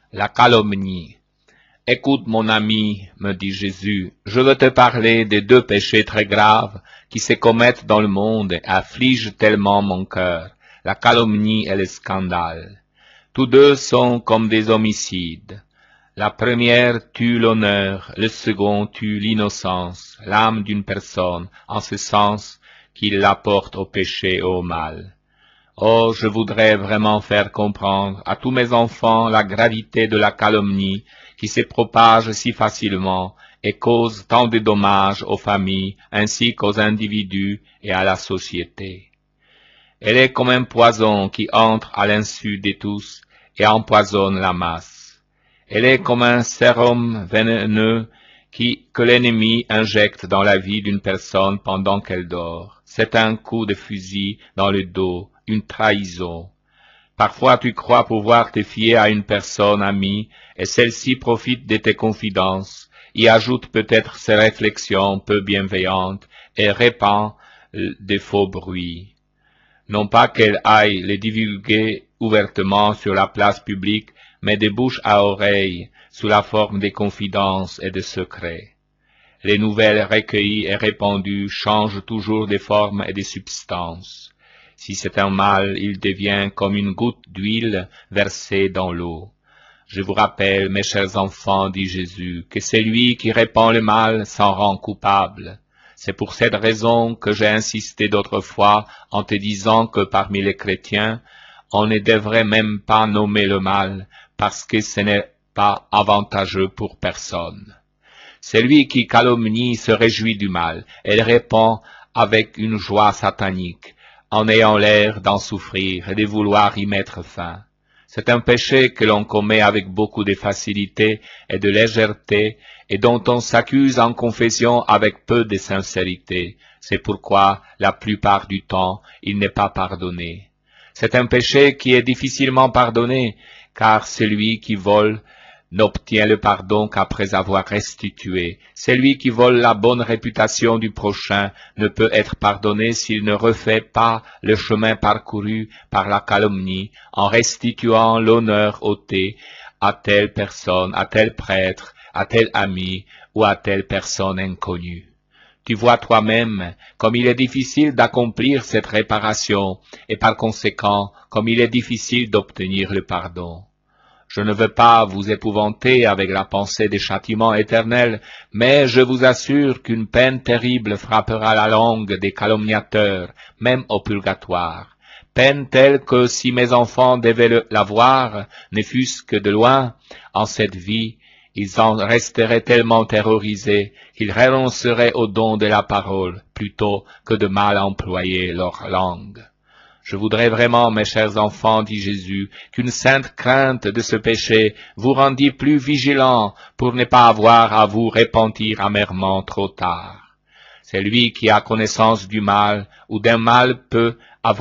La calomnie. Écoute, mon ami, me dit Jésus, je veux te parler des deux péchés très graves qui se commettent dans le monde et affligent tellement mon cœur, la calomnie et le scandale. Tous deux sont comme des homicides. La première tue l'honneur, le second tue l'innocence, l'âme d'une personne, en ce sens qu'il la porte au péché et au mal. Oh, je voudrais vraiment faire comprendre à tous mes enfants la gravité de la calomnie qui se propage si facilement et cause tant de dommages aux familles ainsi qu'aux individus et à la société. Elle est comme un poison qui entre à l'insu de tous et empoisonne la masse. Elle est comme un sérum vénéneux que l'ennemi injecte dans la vie d'une personne pendant qu'elle dort. C'est un coup de fusil dans le dos, une trahison. Parfois tu crois pouvoir te fier à une personne amie et celle-ci profite de tes confidences, y ajoute peut-être ses réflexions peu bienveillantes et répand des faux bruits. Non pas qu'elle aille les divulguer ouvertement sur la place publique, mais de bouche à oreille, sous la forme de confidences et de secrets. Les nouvelles recueillies et répandues changent toujours de forme et de substance. Si c'est un mal, il devient comme une goutte d'huile versée dans l'eau. Je vous rappelle, mes chers enfants, dit Jésus, que celui qui répand le mal s'en rend coupable. C'est pour cette raison que j'ai insisté d'autrefois en te disant que parmi les chrétiens, on ne devrait même pas nommer le mal, parce que ce n'est pas avantageux pour personne. Celui qui calomnie se réjouit du mal, et le répand avec une joie satanique, en ayant l'air d'en souffrir et de vouloir y mettre fin. C'est un péché que l'on commet avec beaucoup de facilité et de légèreté, et dont on s'accuse en confession avec peu de sincérité. C'est pourquoi, la plupart du temps, il n'est pas pardonné. C'est un péché qui est difficilement pardonné, car celui qui vole n'obtient le pardon qu'après avoir restitué. Celui qui vole la bonne réputation du prochain ne peut être pardonné s'il ne refait pas le chemin parcouru par la calomnie en restituant l'honneur ôté à telle personne, à tel prêtre, à tel ami ou à telle personne inconnue. Tu vois toi-même comme il est difficile d'accomplir cette réparation et par conséquent comme il est difficile d'obtenir le pardon. Je ne veux pas vous épouvanter avec la pensée des châtiments éternels, mais je vous assure qu'une peine terrible frappera la langue des calomniateurs, même au purgatoire. Peine telle que si mes enfants devaient la voir, ne fût-ce que de loin, en cette vie, ils en resteraient tellement terrorisés qu'ils renonceraient au don de la parole plutôt que de mal employer leur langue. Je voudrais vraiment, mes chers enfants, dit Jésus, qu'une sainte crainte de ce péché vous rendît plus vigilants pour ne pas avoir à vous repentir amèrement trop tard. Celui qui a connaissance du mal ou d'un mal peut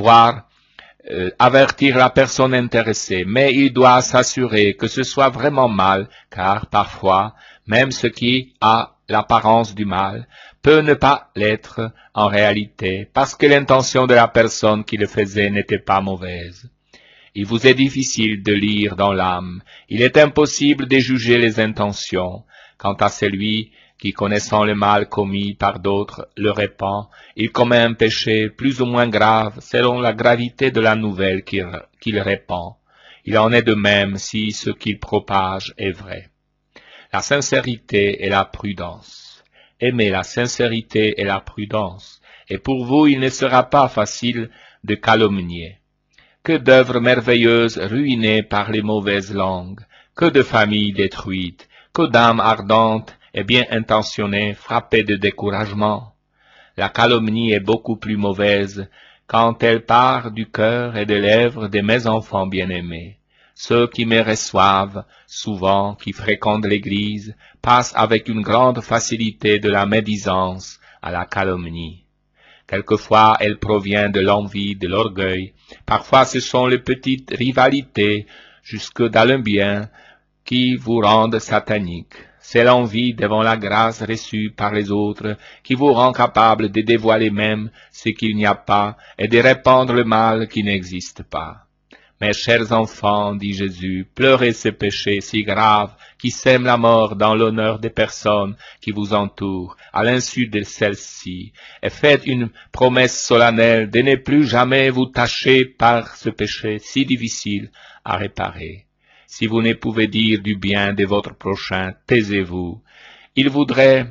avertir la personne intéressée, mais il doit s'assurer que ce soit vraiment mal, car parfois, même ce qui a l'apparence du mal peut ne pas l'être en réalité, parce que l'intention de la personne qui le faisait n'était pas mauvaise. Il vous est difficile de lire dans l'âme, il est impossible de juger les intentions. Quant à celui qui, connaissant le mal commis par d'autres, le répand, il commet un péché plus ou moins grave selon la gravité de la nouvelle qu'il répand. Il en est de même si ce qu'il propage est vrai. La sincérité et la prudence. Aimez la sincérité et la prudence, et pour vous il ne sera pas facile de calomnier. Que d'œuvres merveilleuses ruinées par les mauvaises langues, que de familles détruites, que d'âmes ardentes et bien intentionnées frappées de découragement. La calomnie est beaucoup plus mauvaise quand elle part du cœur et des lèvres de mes enfants bien-aimés. Ceux qui me reçoivent, souvent, qui fréquentent l'Église, passent avec une grande facilité de la médisance à la calomnie. Quelquefois, elle provient de l'envie, de l'orgueil. Parfois, ce sont les petites rivalités, jusque dans le bien, qui vous rendent satanique. C'est l'envie devant la grâce reçue par les autres qui vous rend capable de dévoiler même ce qu'il n'y a pas et de répandre le mal qui n'existe pas. Mes chers enfants, dit Jésus, pleurez ces péchés si graves qui sèment la mort dans l'honneur des personnes qui vous entourent, à l'insu de celles-ci, et faites une promesse solennelle de ne plus jamais vous tâcher par ce péché si difficile à réparer. Si vous ne pouvez dire du bien de votre prochain, taisez-vous. Il vaudrait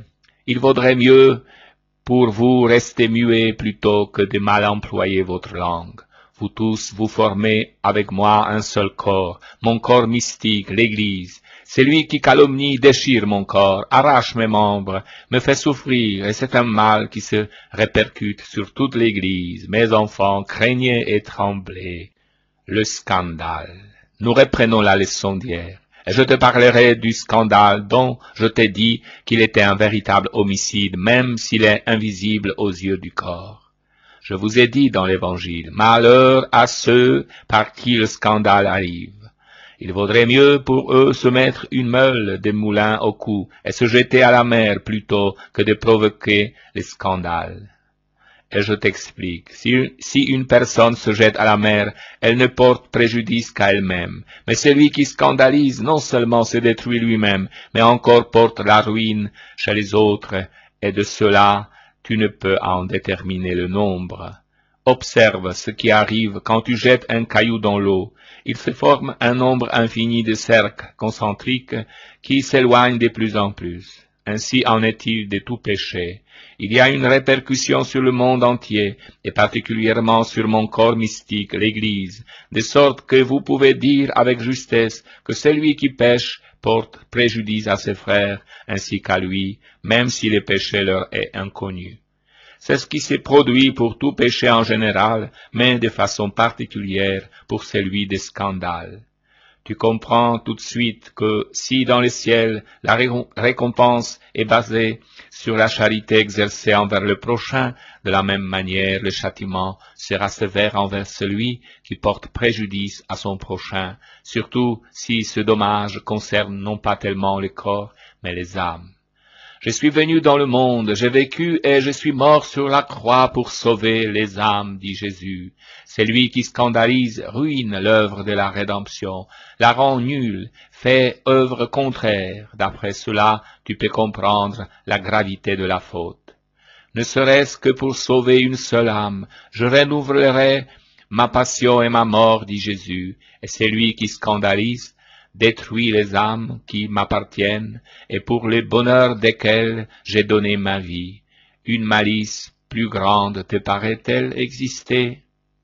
mieux pour vous rester muet plutôt que de mal employer votre langue. Vous tous, vous formez avec moi un seul corps, mon corps mystique, l'Église. Celui qui calomnie déchire mon corps, arrache mes membres, me fait souffrir, et c'est un mal qui se répercute sur toute l'Église. Mes enfants, craignez et tremblez. Le scandale. Nous reprenons la leçon d'hier. Et je te parlerai du scandale dont je t'ai dit qu'il était un véritable homicide, même s'il est invisible aux yeux du corps. Je vous ai dit dans l'Évangile, malheur à ceux par qui le scandale arrive. Il vaudrait mieux pour eux se mettre une meule de moulin au cou et se jeter à la mer plutôt que de provoquer le scandale. Et je t'explique, si une personne se jette à la mer, elle ne porte préjudice qu'à elle-même. Mais celui qui scandalise non seulement se détruit lui-même, mais encore porte la ruine chez les autres, et de cela, tu ne peux en déterminer le nombre. Observe ce qui arrive quand tu jettes un caillou dans l'eau. Il se forme un nombre infini de cercles concentriques qui s'éloignent de plus en plus. Ainsi en est-il de tout péché. Il y a une répercussion sur le monde entier, et particulièrement sur mon corps mystique, l'Église, de sorte que vous pouvez dire avec justesse que celui qui pêche porte préjudice à ses frères, ainsi qu'à lui, même si le péché leur est inconnu. C'est ce qui s'est produit pour tout péché en général, mais de façon particulière pour celui des scandales. Tu comprends tout de suite que si dans le ciel la récompense est basée sur la charité exercée envers le prochain, de la même manière le châtiment sera sévère envers celui qui porte préjudice à son prochain, surtout si ce dommage concerne non pas tellement le corps, mais les âmes. Je suis venu dans le monde, j'ai vécu et je suis mort sur la croix pour sauver les âmes, dit Jésus. Celui qui scandalise ruine l'œuvre de la rédemption, la rend nulle, fait œuvre contraire. D'après cela, tu peux comprendre la gravité de la faute. Ne serait-ce que pour sauver une seule âme, je renouvellerai ma passion et ma mort, dit Jésus, et celui qui scandalise détruit les âmes qui m'appartiennent et pour le bonheur desquelles j'ai donné ma vie. Une malice plus grande te paraît-elle exister?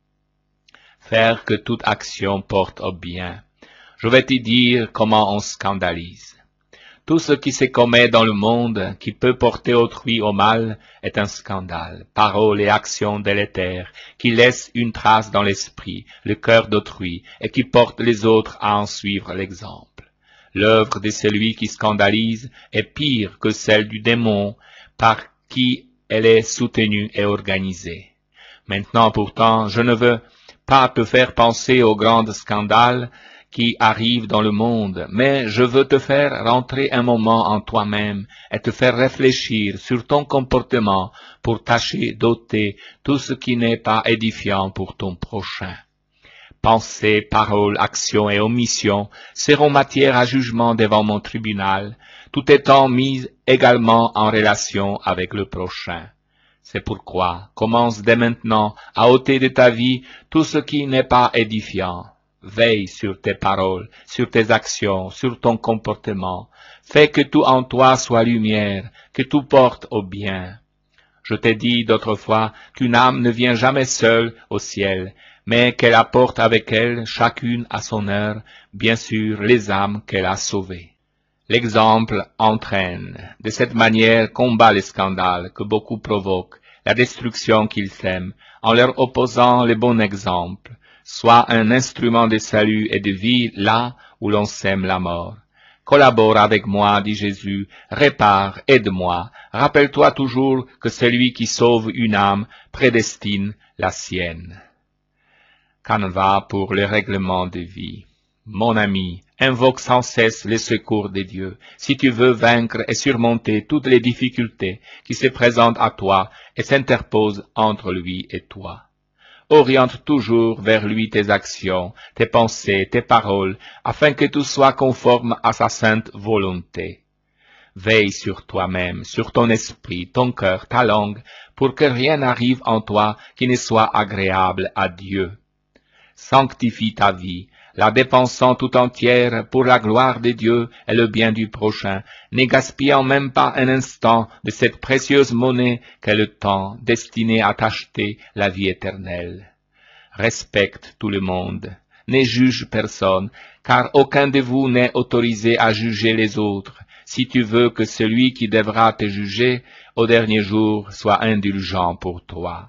Faire que toute action porte au bien. Je vais te dire comment on scandalise. Tout ce qui se commet dans le monde, qui peut porter autrui au mal, est un scandale, paroles et actions délétères, qui laissent une trace dans l'esprit, le cœur d'autrui, et qui portent les autres à en suivre l'exemple. L'œuvre de celui qui scandalise est pire que celle du démon, par qui elle est soutenue et organisée. Maintenant pourtant, je ne veux pas te faire penser aux grands scandales qui arrivent dans le monde, mais je veux te faire rentrer un moment en toi-même et te faire réfléchir sur ton comportement pour tâcher d'ôter tout ce qui n'est pas édifiant pour ton prochain. Pensées, paroles, actions et omissions seront matière à jugement devant mon tribunal, tout étant mis également en relation avec le prochain. C'est pourquoi commence dès maintenant à ôter de ta vie tout ce qui n'est pas édifiant. Veille sur tes paroles, sur tes actions, sur ton comportement. Fais que tout en toi soit lumière, que tout porte au bien. Je t'ai dit d'autrefois qu'une âme ne vient jamais seule au ciel, mais qu'elle apporte avec elle, chacune à son heure, bien sûr, les âmes qu'elle a sauvées. L'exemple entraîne. De cette manière combat les scandales que beaucoup provoquent, la destruction qu'ils sèment, en leur opposant le bon exemple. Sois un instrument de salut et de vie là où l'on sème la mort. Collabore avec moi, dit Jésus, répare, aide-moi, rappelle-toi toujours que celui qui sauve une âme prédestine la sienne. Canevas pour le règlement de vie. Mon ami, invoque sans cesse le secours de Dieu, si tu veux vaincre et surmonter toutes les difficultés qui se présentent à toi et s'interposent entre lui et toi. oriente toujours vers lui tes actions, tes pensées, tes paroles, afin que tout soit conforme à sa sainte volonté. Veille sur toi-même, sur ton esprit, ton cœur, ta langue, pour que rien n'arrive en toi qui ne soit agréable à Dieu. Sanctifie ta vie, la dépensant tout entière pour la gloire de Dieu et le bien du prochain, ne gaspillant même pas un instant de cette précieuse monnaie qu'est le temps, destiné à t'acheter la vie éternelle. Respecte tout le monde, ne juge personne, car aucun de vous n'est autorisé à juger les autres, si tu veux que celui qui devra te juger au dernier jour soit indulgent pour toi.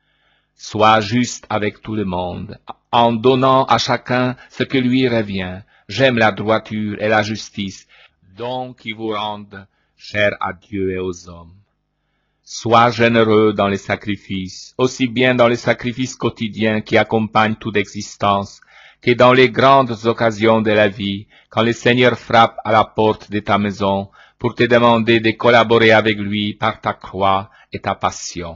Sois juste avec tout le monde, en donnant à chacun ce que lui revient. J'aime la droiture et la justice, dons qui vous rendent chers à Dieu et aux hommes. Sois généreux dans les sacrifices, aussi bien dans les sacrifices quotidiens qui accompagnent toute existence, que dans les grandes occasions de la vie, quand le Seigneur frappe à la porte de ta maison pour te demander de collaborer avec lui par ta croix et ta passion.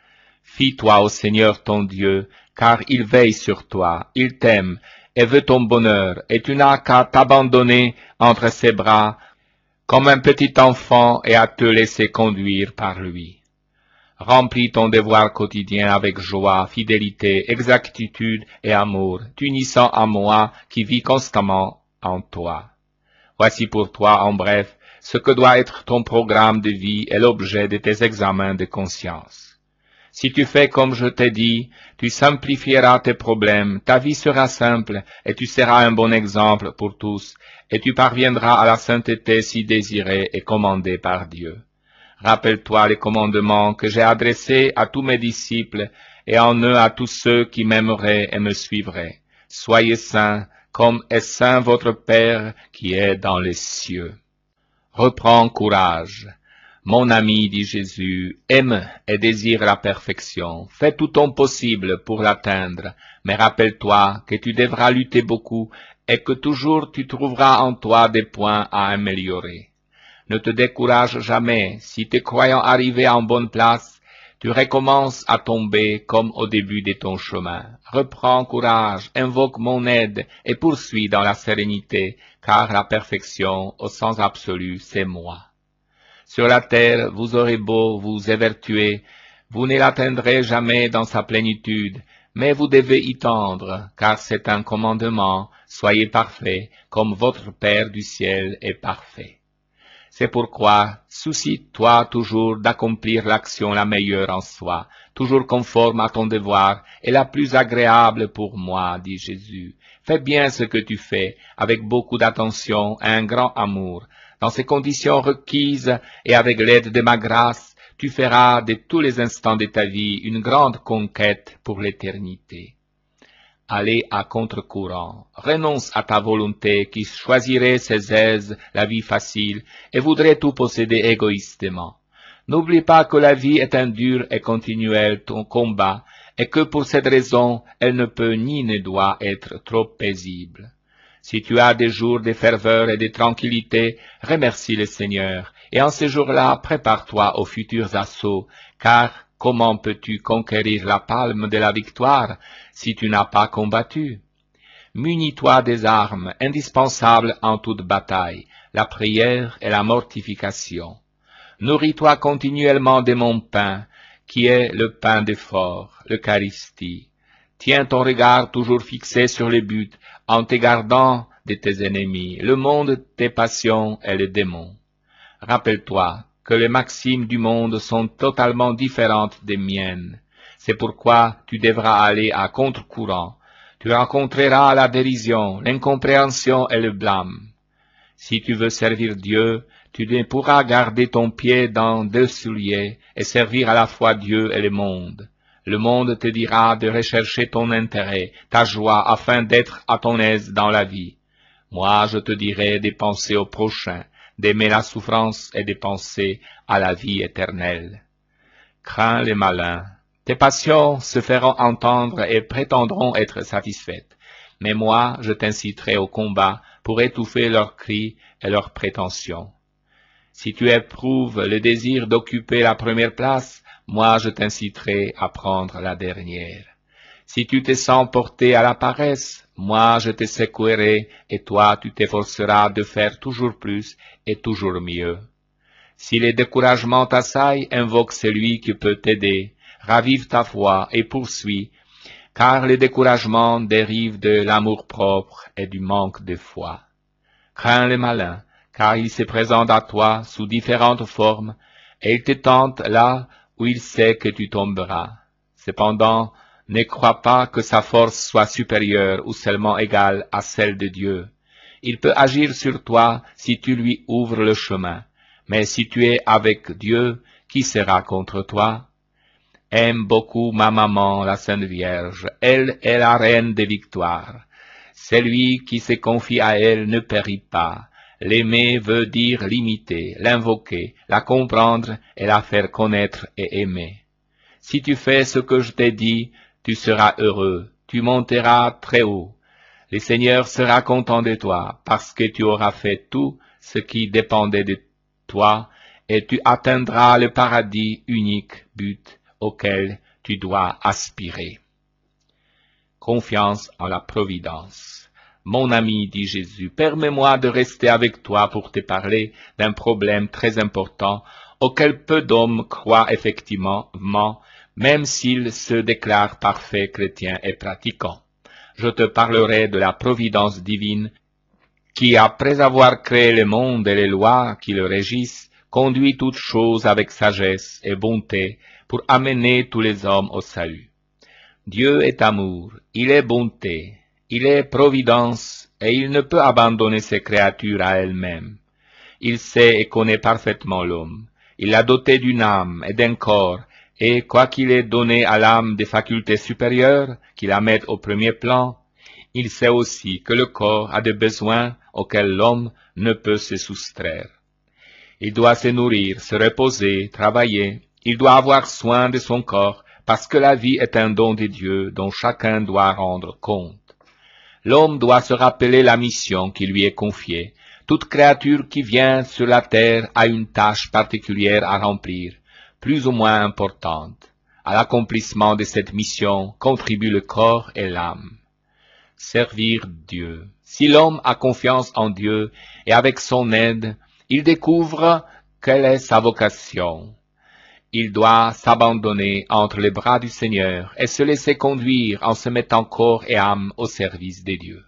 Fie-toi au Seigneur ton Dieu, car il veille sur toi, il t'aime et veut ton bonheur, et tu n'as qu'à t'abandonner entre ses bras comme un petit enfant et à te laisser conduire par lui. Remplis ton devoir quotidien avec joie, fidélité, exactitude et amour, t'unissant à moi qui vis constamment en toi. Voici pour toi, en bref, ce que doit être ton programme de vie et l'objet de tes examens de conscience. Si tu fais comme je t'ai dit, tu simplifieras tes problèmes, ta vie sera simple et tu seras un bon exemple pour tous, et tu parviendras à la sainteté si désirée et commandée par Dieu. Rappelle-toi les commandements que j'ai adressés à tous mes disciples et en eux à tous ceux qui m'aimeraient et me suivraient. Soyez saints, comme est saint votre Père qui est dans les cieux. Reprends courage. Mon ami, dit Jésus, aime et désire la perfection. Fais tout ton possible pour l'atteindre, mais rappelle-toi que tu devras lutter beaucoup et que toujours tu trouveras en toi des points à améliorer. Ne te décourage jamais, si te croyant arrivé en bonne place, tu recommences à tomber comme au début de ton chemin. Reprends courage, invoque mon aide et poursuis dans la sérénité, car la perfection, au sens absolu, c'est moi. Sur la terre, vous aurez beau vous évertuer, vous ne l'atteindrez jamais dans sa plénitude, mais vous devez y tendre, car c'est un commandement, soyez parfaits, comme votre Père du ciel est parfait. C'est pourquoi, soucie-toi toujours d'accomplir l'action la meilleure en soi, toujours conforme à ton devoir et la plus agréable pour moi, dit Jésus. Fais bien ce que tu fais, avec beaucoup d'attention et un grand amour. Dans ces conditions requises et avec l'aide de ma grâce, tu feras de tous les instants de ta vie une grande conquête pour l'éternité. Allez à contre-courant, renonce à ta volonté qui choisirait ses aises, la vie facile, et voudrait tout posséder égoïstement. N'oublie pas que la vie est un dur et continuel combat, et que pour cette raison, elle ne peut ni ne doit être trop paisible. Si tu as des jours de ferveur et de tranquillité, remercie le Seigneur, et en ces jours-là, prépare-toi aux futurs assauts, car comment peux-tu conquérir la palme de la victoire si tu n'as pas combattu? Munis-toi des armes indispensables en toute bataille, la prière et la mortification. Nourris-toi continuellement de mon pain, qui est le pain d'effort, l'Eucharistie. Tiens ton regard toujours fixé sur le but, en te gardant de tes ennemis, le monde, tes passions et les démons. Rappelle-toi que les maximes du monde sont totalement différentes des miennes. C'est pourquoi tu devras aller à contre-courant. Tu rencontreras la dérision, l'incompréhension et le blâme. Si tu veux servir Dieu, tu ne pourras garder ton pied dans 2 souliers et servir à la fois Dieu et le monde. Le monde te dira de rechercher ton intérêt, ta joie, afin d'être à ton aise dans la vie. Moi, je te dirai de penser au prochain, d'aimer la souffrance et de penser à la vie éternelle. Crains les malins. Tes passions se feront entendre et prétendront être satisfaites. Mais moi, je t'inciterai au combat pour étouffer leurs cris et leurs prétentions. Si tu éprouves le désir d'occuper la première place, moi je t'inciterai à prendre la dernière. Si tu te sens porté à la paresse, moi je te secouerai et toi tu t'efforceras de faire toujours plus et toujours mieux. Si les découragements t'assaillent, invoque celui qui peut t'aider, ravive ta foi et poursuis, car le découragement dérive de l'amour-propre et du manque de foi. Crains le malin, car il se présente à toi sous différentes formes, et il te tente là où il sait que tu tomberas. Cependant, ne crois pas que sa force soit supérieure ou seulement égale à celle de Dieu. Il peut agir sur toi si tu lui ouvres le chemin, mais si tu es avec Dieu, qui sera contre toi? Aime beaucoup ma maman, la Sainte Vierge. Elle est la reine des victoires. Celui qui se confie à elle ne périt pas. L'aimer veut dire l'imiter, l'invoquer, la comprendre et la faire connaître et aimer. Si tu fais ce que je t'ai dit, tu seras heureux, tu monteras très haut. Le Seigneur sera content de toi, parce que tu auras fait tout ce qui dépendait de toi, et tu atteindras le paradis, unique but auquel tu dois aspirer. Confiance en la providence. Mon ami, dit Jésus, permets-moi de rester avec toi pour te parler d'un problème très important auquel peu d'hommes croient effectivement, même s'ils se déclarent parfaits chrétiens et pratiquants. Je te parlerai de la providence divine qui, après avoir créé le monde et les lois qui le régissent, conduit toutes choses avec sagesse et bonté pour amener tous les hommes au salut. Dieu est amour, il est bonté, il est providence, et il ne peut abandonner ses créatures à elles-mêmes. Il sait et connaît parfaitement l'homme. Il l'a doté d'une âme et d'un corps, et quoiqu'il ait donné à l'âme des facultés supérieures qui la mettent au premier plan, il sait aussi que le corps a des besoins auxquels l'homme ne peut se soustraire. Il doit se nourrir, se reposer, travailler. Il doit avoir soin de son corps, parce que la vie est un don de Dieu dont chacun doit rendre compte. L'homme doit se rappeler la mission qui lui est confiée. Toute créature qui vient sur la terre a une tâche particulière à remplir, plus ou moins importante. À l'accomplissement de cette mission contribuent le corps et l'âme. Servir Dieu. Si l'homme a confiance en Dieu et avec son aide, il découvre quelle est sa vocation. Il doit s'abandonner entre les bras du Seigneur et se laisser conduire en se mettant corps et âme au service de Dieu.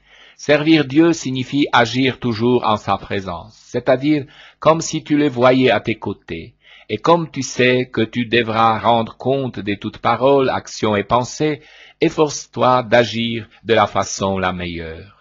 Servir Dieu signifie agir toujours en sa présence, c'est-à-dire comme si tu le voyais à tes côtés, et comme tu sais que tu devras rendre compte de toute parole, action et pensée, efforce-toi d'agir de la façon la meilleure.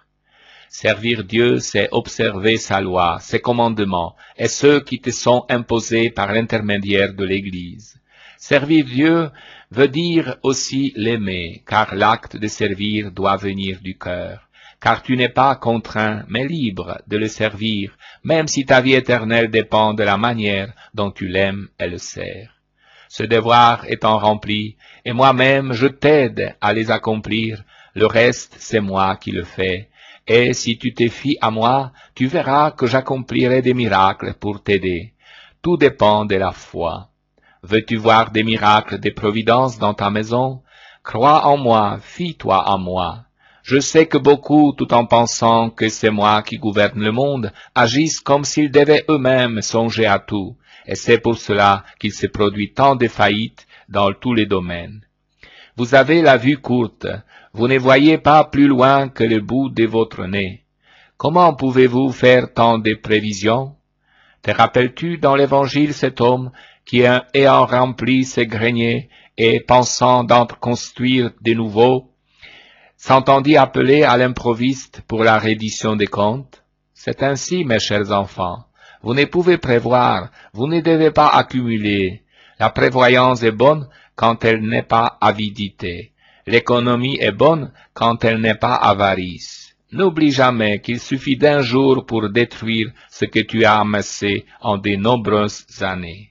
Servir Dieu, c'est observer sa loi, ses commandements, et ceux qui te sont imposés par l'intermédiaire de l'Église. Servir Dieu veut dire aussi l'aimer, car l'acte de servir doit venir du cœur, car tu n'es pas contraint, mais libre de le servir, même si ta vie éternelle dépend de la manière dont tu l'aimes et le sers. Ce devoir étant rempli, et moi-même je t'aide à les accomplir, le reste c'est moi qui le fais, et si tu te fies à moi, tu verras que j'accomplirai des miracles pour t'aider. Tout dépend de la foi. Veux-tu voir des miracles de providence dans ta maison? Crois en moi, fie-toi à moi. Je sais que beaucoup, tout en pensant que c'est moi qui gouverne le monde, agissent comme s'ils devaient eux-mêmes songer à tout, et c'est pour cela qu'il se produit tant de faillites dans tous les domaines. Vous avez la vue courte, vous ne voyez pas plus loin que le bout de votre nez. Comment pouvez-vous faire tant de prévisions? Te rappelles-tu dans l'Évangile cet homme qui, ayant rempli ses greniers et pensant d'en construire de nouveaux, s'entendit appeler à l'improviste pour la reddition des comptes? C'est ainsi, mes chers enfants. Vous ne pouvez prévoir, vous ne devez pas accumuler. La prévoyance est bonne quand elle n'est pas avidité. L'économie est bonne quand elle n'est pas avarice. N'oublie jamais qu'il suffit d'un jour pour détruire ce que tu as amassé en de nombreuses années.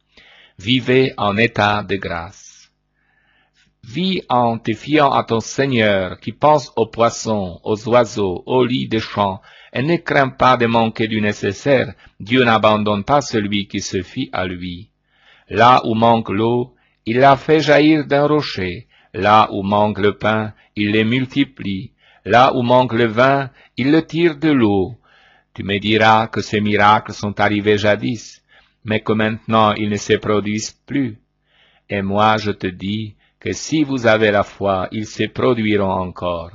Vivez en état de grâce. Vis en te fiant à ton Seigneur qui pense aux poissons, aux oiseaux, aux lits des champs, et ne crains pas de manquer du nécessaire. Dieu n'abandonne pas celui qui se fie à lui. Là où manque l'eau, il la fait jaillir d'un rocher. Là où manque le pain, il les multiplie. Là où manque le vin, il le tire de l'eau. Tu me diras que ces miracles sont arrivés jadis, mais que maintenant ils ne se produisent plus. Et moi je te dis que si vous avez la foi, ils se produiront encore.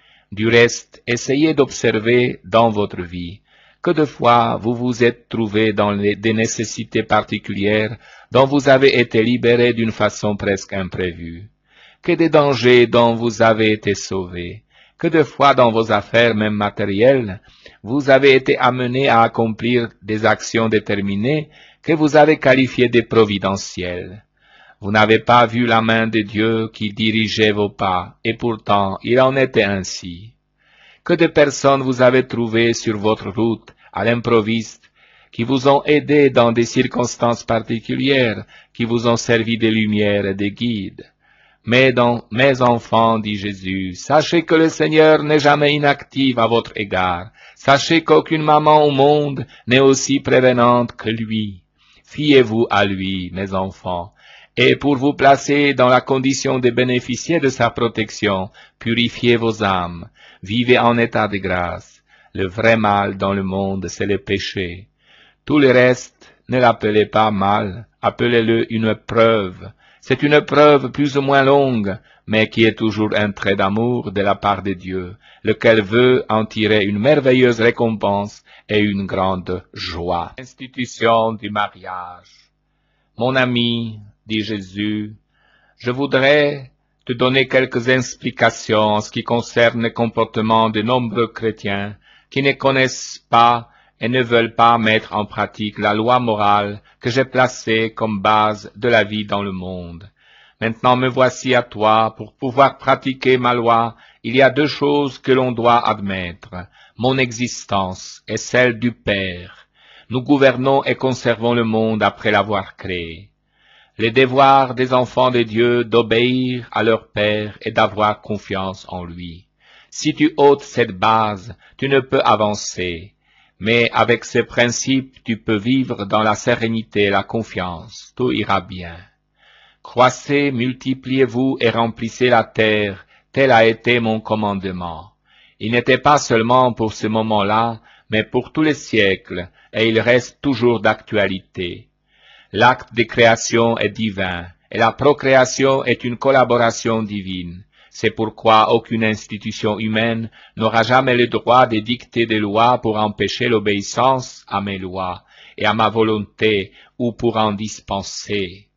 Du reste, essayez d'observer dans votre vie que de fois vous vous êtes trouvé dans des nécessités particulières dont vous avez été libéré d'une façon presque imprévue, que des dangers dont vous avez été sauvé, que de fois dans vos affaires même matérielles, vous avez été amené à accomplir des actions déterminées que vous avez qualifiées de providentielles. Vous n'avez pas vu la main de Dieu qui dirigeait vos pas, et pourtant il en était ainsi. Que de personnes vous avez trouvées sur votre route, à l'improviste, qui vous ont aidé dans des circonstances particulières, qui vous ont servi de lumière et de guide. Mais mes enfants, dit Jésus, sachez que le Seigneur n'est jamais inactif à votre égard. Sachez qu'aucune maman au monde n'est aussi prévenante que lui. Fiez-vous à lui, mes enfants. Et pour vous placer dans la condition de bénéficier de sa protection, purifiez vos âmes, vivez en état de grâce. Le vrai mal dans le monde, c'est le péché. Tout le reste, ne l'appelez pas mal, appelez-le une preuve. C'est une preuve plus ou moins longue, mais qui est toujours un trait d'amour de la part de Dieu, lequel veut en tirer une merveilleuse récompense et une grande joie. Institution du mariage. Mon ami, dit Jésus, je voudrais te donner quelques explications en ce qui concerne le comportement de nombreux chrétiens qui ne connaissent pas et ne veulent pas mettre en pratique la loi morale que j'ai placée comme base de la vie dans le monde. Maintenant me voici à toi, pour pouvoir pratiquer ma loi, il y a deux choses que l'on doit admettre, mon existence et celle du Père. Nous gouvernons et conservons le monde après l'avoir créé. Le devoir des enfants de Dieu d'obéir à leur Père et d'avoir confiance en lui. Si tu ôtes cette base, tu ne peux avancer. Mais avec ces principes, tu peux vivre dans la sérénité et la confiance. Tout ira bien. Croissez, multipliez-vous et remplissez la terre, tel a été mon commandement. Il n'était pas seulement pour ce moment-là, mais pour tous les siècles, et il reste toujours d'actualité. L'acte de création est divin, et la procréation est une collaboration divine. C'est pourquoi aucune institution humaine n'aura jamais le droit de dicter des lois pour empêcher l'obéissance à mes lois et à ma volonté ou pour en dispenser.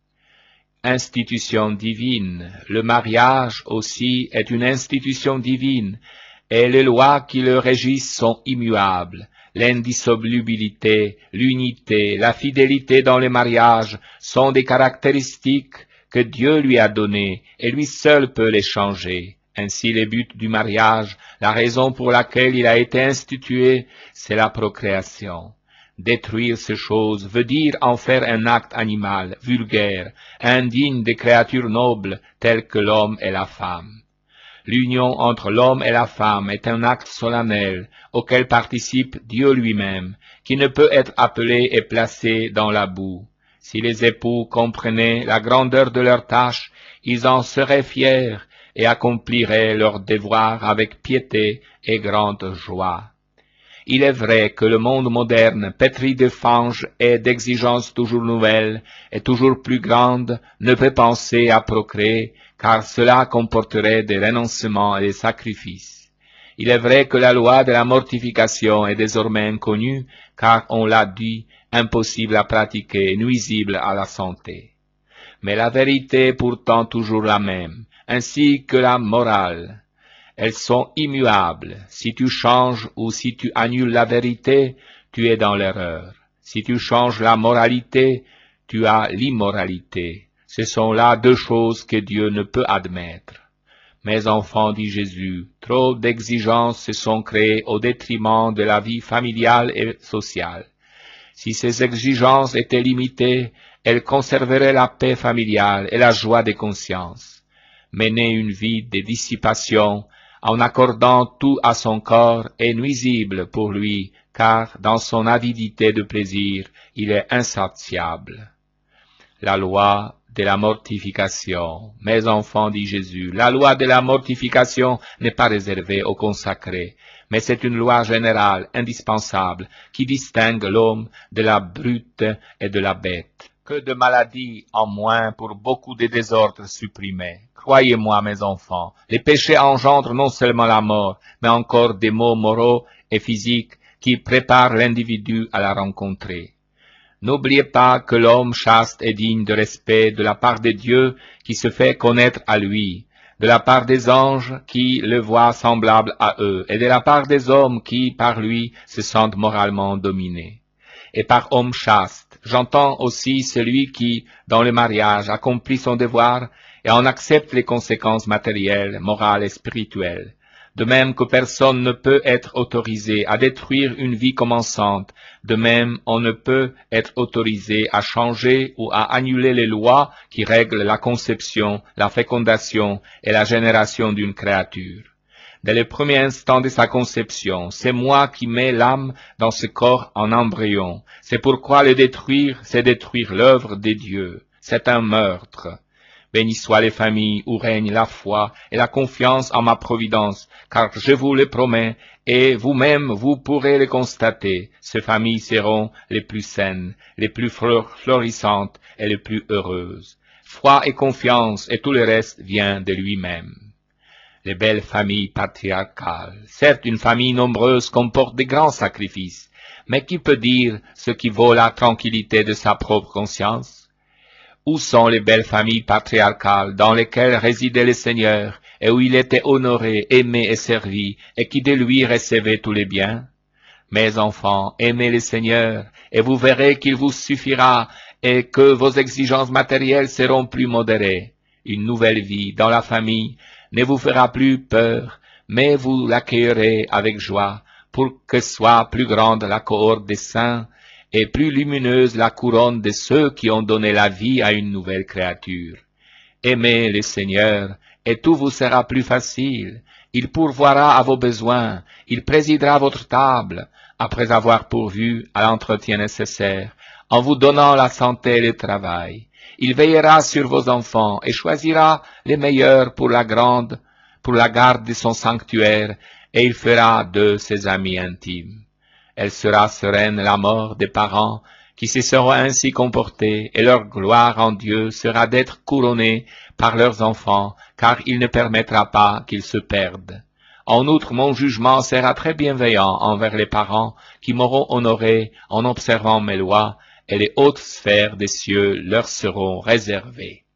Institution divine, le mariage aussi est une institution divine, et les lois qui le régissent sont immuables. L'indissolubilité, l'unité, la fidélité dans le mariage sont des caractéristiques que Dieu lui a données, et lui seul peut les changer. Ainsi, le but du mariage, la raison pour laquelle il a été institué, c'est la procréation. Détruire ces choses veut dire en faire un acte animal, vulgaire, indigne des créatures nobles telles que l'homme et la femme. L'union entre l'homme et la femme est un acte solennel auquel participe Dieu lui-même, qui ne peut être appelé et placé dans la boue. Si les époux comprenaient la grandeur de leur tâche, ils en seraient fiers et accompliraient leur devoir avec piété et grande joie. Il est vrai que le monde moderne, pétri de fange et d'exigences toujours nouvelles et toujours plus grandes, ne peut penser à procréer, car cela comporterait des renoncements et des sacrifices. Il est vrai que la loi de la mortification est désormais inconnue, car on l'a dit, impossible à pratiquer et nuisible à la santé. Mais la vérité est pourtant toujours la même, ainsi que la morale. Elles sont immuables. Si tu changes ou si tu annules la vérité, tu es dans l'erreur. Si tu changes la moralité, tu as l'immoralité. Ce sont là deux choses que Dieu ne peut admettre. Mes enfants, dit Jésus, trop d'exigences se sont créées au détriment de la vie familiale et sociale. Si ces exigences étaient limitées, elles conserveraient la paix familiale et la joie des consciences. Mener une vie de dissipation, en accordant tout à son corps, est nuisible pour lui, car dans son avidité de plaisir, il est insatiable. La loi de la mortification. Mes enfants, dit Jésus, la loi de la mortification n'est pas réservée aux consacrés, mais c'est une loi générale, indispensable, qui distingue l'homme de la brute et de la bête. Que de maladies en moins pour beaucoup de désordres supprimés. Croyez-moi, mes enfants, les péchés engendrent non seulement la mort, mais encore des maux moraux et physiques qui préparent l'individu à la rencontrer. N'oubliez pas que l'homme chaste est digne de respect de la part de Dieu qui se fait connaître à lui, de la part des anges qui le voient semblable à eux, et de la part des hommes qui, par lui, se sentent moralement dominés. Et par homme chaste, j'entends aussi celui qui, dans le mariage, accomplit son devoir et en accepte les conséquences matérielles, morales et spirituelles. De même que personne ne peut être autorisé à détruire une vie commençante, de même on ne peut être autorisé à changer ou à annuler les lois qui règlent la conception, la fécondation et la génération d'une créature. Dès le premier instant de sa conception, c'est moi qui mets l'âme dans ce corps en embryon. C'est pourquoi le détruire, c'est détruire l'œuvre de Dieu. C'est un meurtre. Béni soient les familles où règne la foi et la confiance en ma providence, car je vous le promets, et vous-même vous pourrez le constater, ces familles seront les plus saines, les plus florissantes et les plus heureuses. Foi et confiance et tout le reste vient de lui-même. Les belles familles patriarcales. Certes, une famille nombreuse comporte de grands sacrifices, mais qui peut dire ce qui vaut la tranquillité de sa propre conscience? Où sont les belles familles patriarcales dans lesquelles résidait le Seigneur et où il était honoré, aimé et servi et qui de lui recevait tous les biens? Mes enfants, aimez le Seigneur et vous verrez qu'il vous suffira et que vos exigences matérielles seront plus modérées. Une nouvelle vie dans la famille ne vous fera plus peur, mais vous l'accueillerez avec joie pour que soit plus grande la cohorte des saints et plus lumineuse la couronne de ceux qui ont donné la vie à une nouvelle créature. Aimez le Seigneur, et tout vous sera plus facile. Il pourvoira à vos besoins, il présidera votre table, après avoir pourvu à l'entretien nécessaire, en vous donnant la santé et le travail. Il veillera sur vos enfants et choisira les meilleurs pour la garde de son sanctuaire, et il fera d'eux ses amis intimes. Elle sera sereine la mort des parents qui se seront ainsi comportés, et leur gloire en Dieu sera d'être couronnée par leurs enfants, car il ne permettra pas qu'ils se perdent. En outre, mon jugement sera très bienveillant envers les parents qui m'auront honoré en observant mes lois, et les hautes sphères des cieux leur seront réservées.